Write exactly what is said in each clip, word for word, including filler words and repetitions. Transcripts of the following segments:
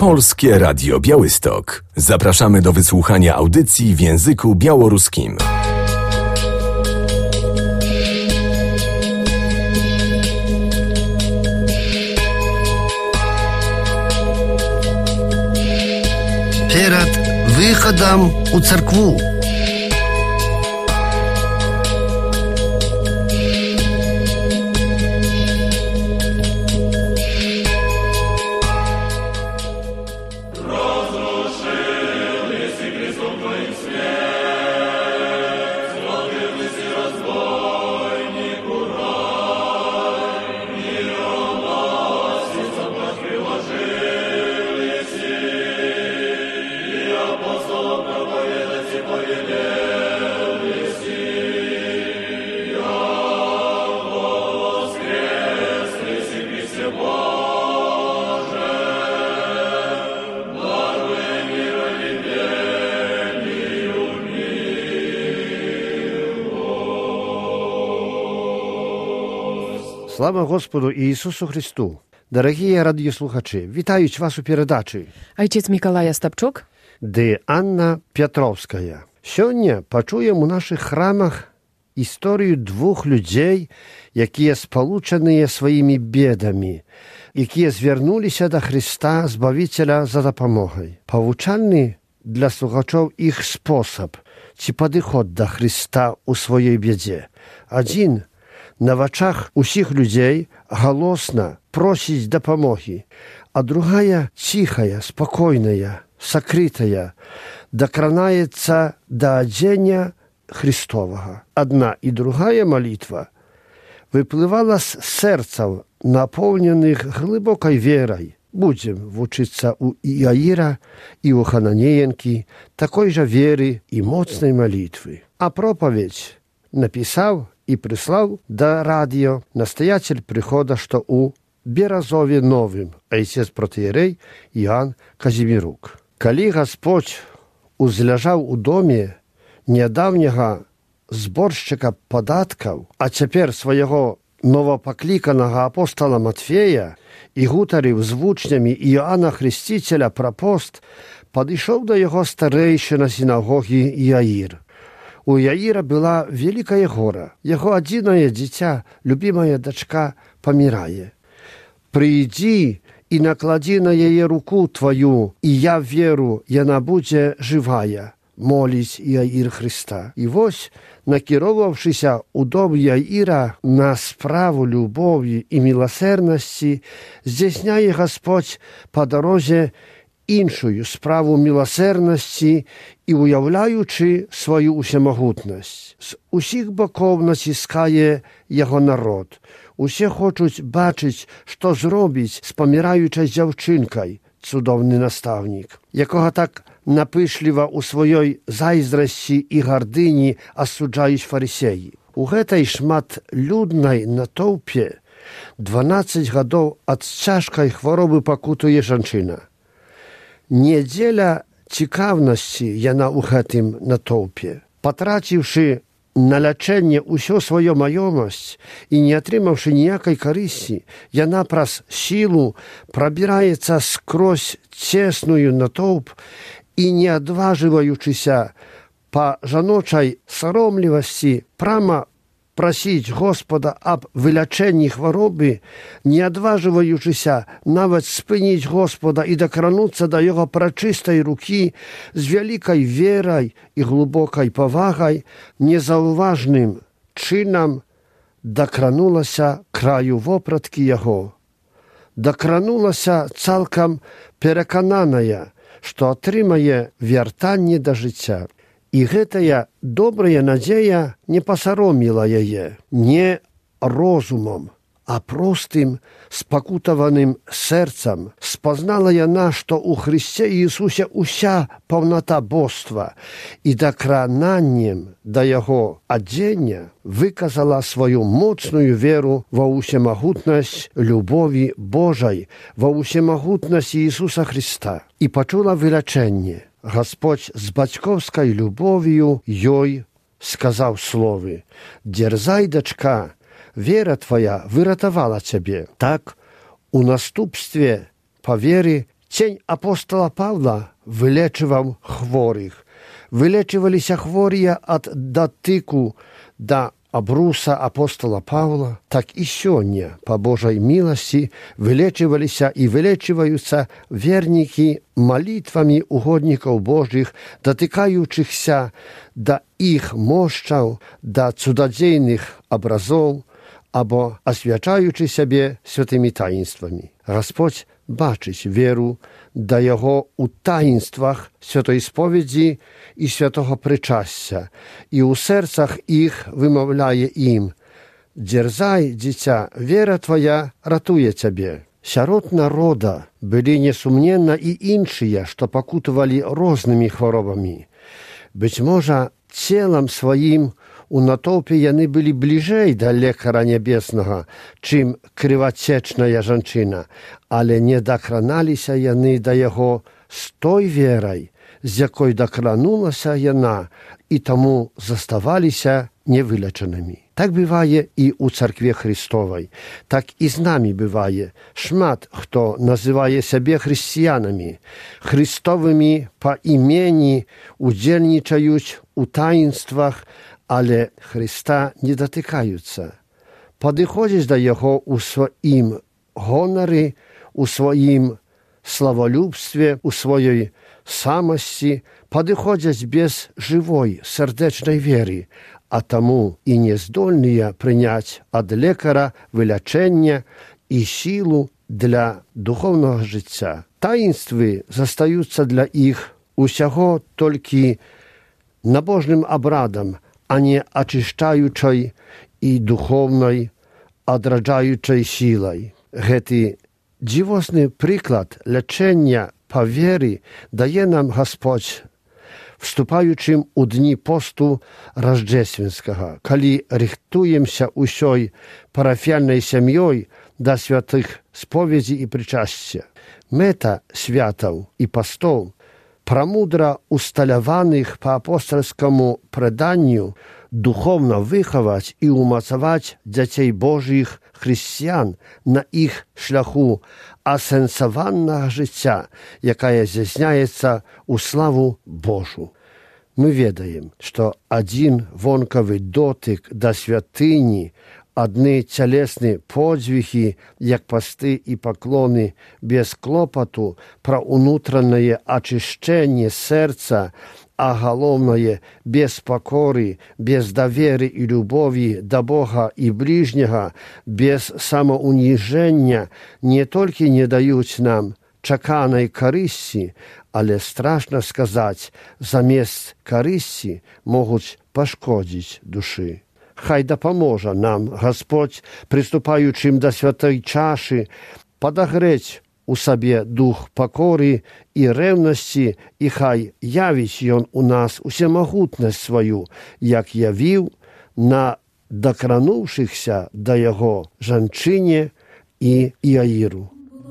Polskie Radio Białystok. Zapraszamy do wysłuchania audycji w języku białoruskim. Перед выходом у церкву. Слава Господу Ісусу Христу! Дорогі радіослухачі, вітають вас у передачі. Отець Миколай Остапчук. Ди Анна Петровська. Сьогодні почуємо у наших храмах історію двох людей, які сполучені своїми бідами, які звернулися до Христа, Збавителя, за допомогою. Повчальний для слухачів їх спосіб, чи підход до Христа у своїй біді. Один – на очах усіх людей голосно просить допомоги, а другая тихая, спокойная, сокрытая, докранается до одения Христового. Одна и другая молитва выплывала с сердцев, наполненных глубокой верой. Будем учиться у Иаира и у Хананеенки такой же веры и мощной молитвы. А проповедь написал и прислал до радио настоятель прихода, что у Березове Новым, отец протоиерей Иоанн Казимирук. Коли Господь узляжал у доме недавнего сборщика податков, а теперь своего новопокликаного апостола Матфея и гутарив з вучнями Иоанна Хрестителя про пост, подошел до его старейшина синагоги Иаир. У Яира была великая гора. Его одиное дитя, любимая дочка, помирает. «Приди и наклади на ее руку твою, и я веру, и она будет живая», молись Яир Христа. И вось, накировавшийся у дом Яира на справу любові і милосердності, здійсняє Господь по дорозі іншую справу милосердності і уявляючи свою усемогутність. З усіх боків натискає його народ. Усі хочуть бачити, що зробить з помираючою дівчинкою цудовний наставник, якого так напишливо у своїй зайздрості і гордині осуджають фарисеї. У гэтай шматлюднай натоўпе дванаццаць гадоў ад цяжкай хваробы пакутуе жанчына. Не дзеля цікаўнасці яна ў гэтым натоўпе. Патраціўшы на лячэнне ўсё сваё маёмасць і не атрымаўшы ніякай карысці, яна праз сілу прабіраецца скрозь цесную натоўп і, не адважваючыся па жаночай саромлівасці, прама прасіць Господа аб вылячэнні хваробы, не адважваючыся нават спыніць Господа і дакрануцца да яго прачыстай рукі, з вялікай верай і глыбокай павагай, незаўважным чынам дакранулася краю вопраткі яго. Дакранулася цалкам перакананая, што атрымае вяртанне да жыцця. І гэтая добрая надзея не пасароміла яе не розумам, а простым, спакутаваным сэрцам. Спазнала яна, што ў Христе Ісусе ўся паўната боства, і дакрананнем да яго адзення выказала сваю моцную веру ва ўсемагутнасць любові Божай, ва ўсемагутнасць Ісуса Христа, і пачула вылячэнне. Господь з бацькоўскай любов'ю ёй сказаў словы: «Дерзай, дачка, вера твоя выратавала цябе». Так, у наступстве па веры Cień apostola Pawła wyleczywał chorych. Wyleczywалися хворі od dotyku do обруса апостола Павла, так и сегодня, по Божьей милости, вылечивались и вылечиваются верники молитвами угодников Божьих, дотыкающихся до их мощаў, до чудодейных образов, або освячаючи себе святыми таинствами. Господь бачить віру до Його у таїнствах святої сповіді і святого причастя, і у серцях їх вимовляє їм: «Дерзай, дитя, віра твоя ратує тебе». Сярод народа были, несомненно, и иншие, что покутывали разными хворобами. Быть может, телом своим у натовпе яны были ближей до лекара небесного, чем кривотечная женщина, але не докраналися яны до его с той верой, з якой докранулася яна, и тому заставалися невылеченными. Так бывает и у Церкви Христовой, так и с нами бывает. Шмат, кто называет себя христианами, Христовыми по имени, удельничают у таинствах, але Христа не дотыкаются. Подходишь до Его у своим гоноре, у своим славолюбстве, у своей самости, подходят без живой, сердечной веры, а тому и не здольные принять от лекара вылечение и силу для духовного життя. Таинствы застаются для их усяго только набожным обрядом, а не очищаючой и духовной, одраджаючей силой. Гэты дзівосны приклад лечения по вере дае нам Господь, вступаючым у дни посту рождественского, коли рихтуемся усей парафиальной семьей до святых споведи и причастия. Мета святов и постов, промудро усталяваnych по апостольскому преданию, духовно выховать и умацовать детей Божьих християн на их шляху асенсованного життя, якая здійсняється у славу Божу. Мы ведаем, что один вонковый дотык до святыни, одни телесные подвиги, як посты и поклоны, без клопоту про внутреннее очищение сердца, а головное, без покоры, без доверия и любови до Бога и ближнего, без самоунижения, не только не дают нам чаканой користи, але, страшно сказать, замест користи могут пошкодить души. Хай допоможе нам Господь, приступаючим до святой чаши, подогреть у себе дух покоры и ревности, и хай явить Он у нас усемогутность свою, як явил на докранувшихся до Его женщине и Иаиру.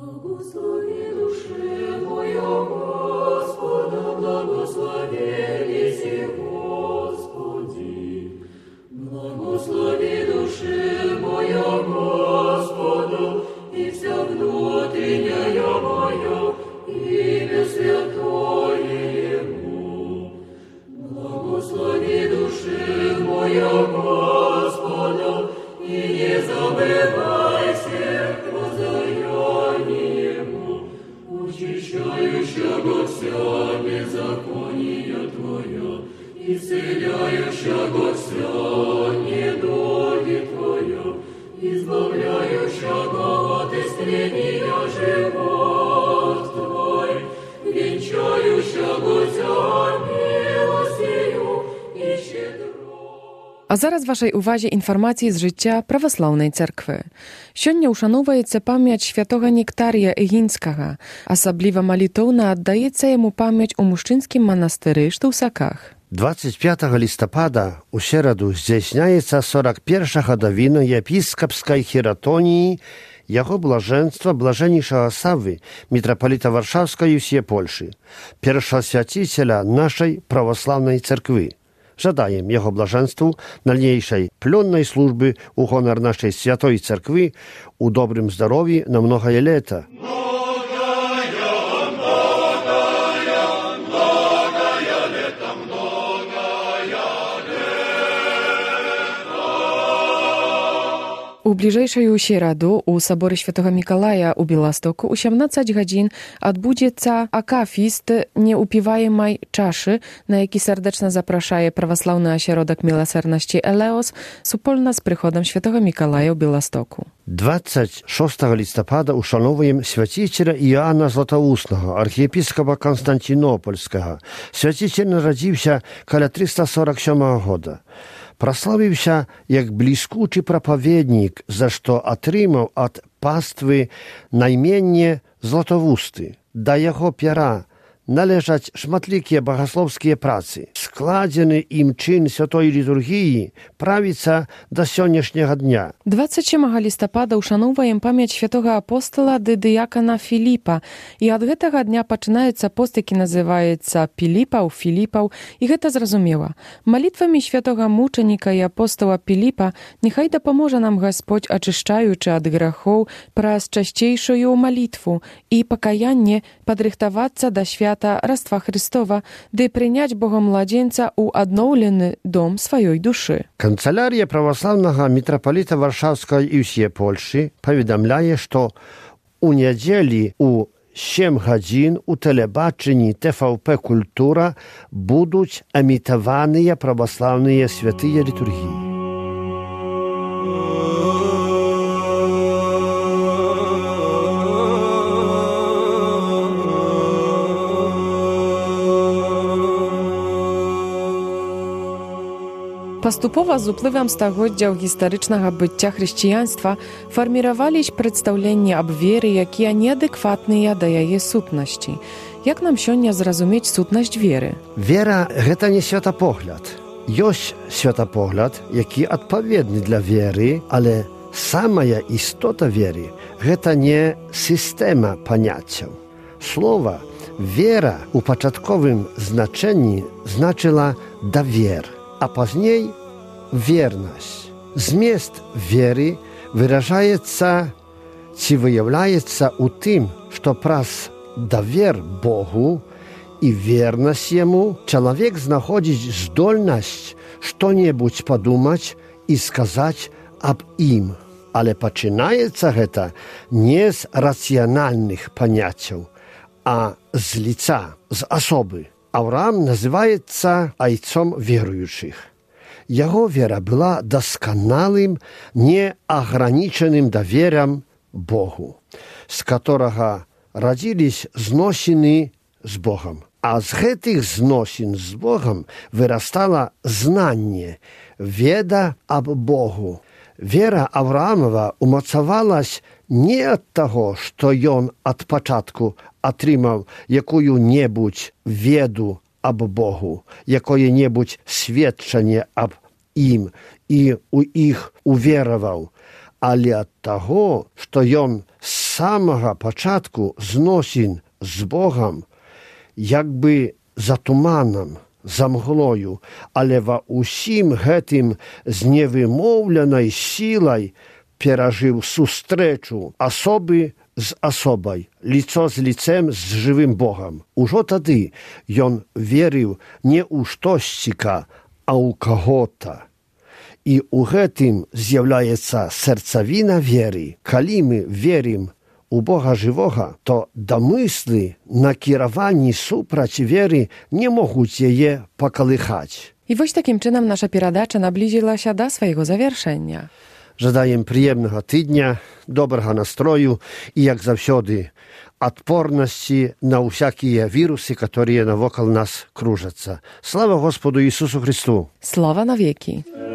Исцеляющего все недуги Твоя, избавляющего от истления живот Твой, венчающего Тебя милостью и щедро. А зараз вашej uwadze informacje z życia prawosławnej cerkwy. Сёння ушановується пам'ять святого Нектарія Егінського, особливо молитовно віддається йому пам'ять у мужчинському монастирі в Штусаках. двадцать пятого листопада у середу здійсняється сорок перша годовина єпископської хіратонії Його блаженства блаженнішого Савви, митрополита Варшавської всієї Польщі, першосвятителя нашої православної церкви. Żadajem Jego blażeństwu dalniejszej plonnej służby u honor naszej Świętej Cerkwi, u dobrym zdrowiu na mnogie lata. У бліжэйшую сераду у саборы Святого Мікалая ў Беластоку ў сямнаццаць гадзін адбудзецца акафіст неупіваемай чашы, на які сардэчна запрашае праваслаўны асяродак міласэрнасці Элеос супольна з прыходам Святого Мікалая ў Беластоку. двадцять шестого листопада ушановуем святителя Иоанна Златоустного, архиепископа Константинопольского. Святитель народився каля триста сорок сьомого года. Прославився як блискучий проповедник, за що отримав від пастви наймення Златоусты. До його пера належать шматлікія богословські праці. Складений ім чин святої літургії правіться до сьогоднішнього дня. двадцять сьомого лістапада ушановуем памяць святого апостола ды дыякана Філіпа, і ад гэтага дня пачынаецца пост, які называецца Піліпаў, Філіпаў, і гэта зразумела. Малітвамі святого мучаніка і апостола Піліпа нехай дапаможа нам Гасподь, ачышчаючы ад грахоў праз часцейшую малітву і пакаянне падрыхтавацца да свята Раства Христова, ды прыняць Богомладзенца ў адноўлены дом сваёй душы. Канцелярія праваслаўнага мітрапаліта Варшаўскай і ўсе Польшы паведамляе, што у нядзелі у сем гадзін у тэлебачанні тэ вэ пэ «Культура» будуць эмітаваныя праваслаўныя святыя літургіі. Паступова з уплывам стагоддзяў гістарычнага быцця хрысціянства фарміравались прадстаўленні аб веры, якія неадэкватныя да яе сутнасці. Як нам сёння зразумець сутнасць веры? Вера – гэта не святапогляд. Ёсць святапогляд, які адпаведны для веры, але самая істота веры – гэта не сістэма паняццяў. Слова «вера» у пачатковым значэнні значыла «давер», а пазней вернасць. Змест веры выражаецца ці выяўляецца ў тым, што праз давер Богу і вернасць яму чалавек знаходзіць здольнасць што-небудзь падумаць і сказаць аб ім. Але пачынаецца гэта не з рацыянальных паняццяў, а з лица, з асобы. Авраам называецца айцом веруючых. Яго вера была дасканалым, неагранічаным даверам Богу, з которага радзілись зносіны з Богом. А з гэтых зносін з Богом вырастала знанне, веда аб Богу. Вера Авраамова умацавалась не ад таго, што ён ад пачатку атрымаў якую-небудзь веду аб Богу, якое-небудзь сведчанне аб ім і ў іх увераваў, але ад таго, што ён з самага пачатку зносін з Богам, як бы за туманам, за мглою, але ва ўсім гэтым з невымоўленай сілай перажыў сустрэчу асобы з асобай, лицо з лицем з жывым Богам. Ужо тады ён верыў не ў штосьціка, а ў каго-то. І ў гэтым з'яўляецца сэрцавіна веры. Калі мы верым у Бога жывога, то дамыслы, накіраванні супраць веры не могуць яе пакалыхаць. І вось такім чынам наша перадача наблізілася да свайго завяршэння. Жадаем прыемнага тыдня, добрага настрою і, як заўсёды, адпорнасці на ўсякія вірусы, которые навокал нас кружацца. Слава Господу Ісусу Христу! Слава навекі!